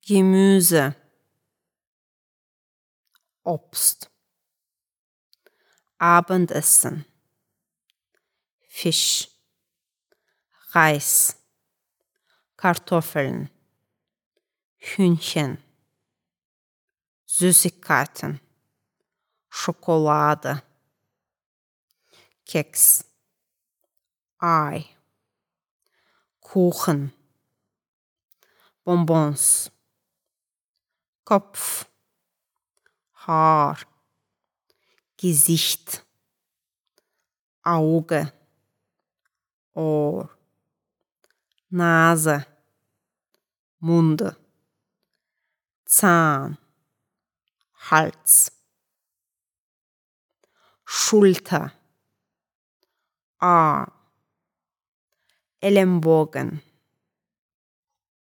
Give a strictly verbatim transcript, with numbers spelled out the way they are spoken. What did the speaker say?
Gemüse, Obst, Abendessen, Fisch, Reis, Kartoffeln, Hühnchen, Süßigkeiten, Schokolade, Keks, Ei, Kuchen, Bonbons, Kopf, Haar, Gesicht, Auge, Ohr, Nase, Mund, Zahn, Hals, Schulter, Arm, Ellenbogen,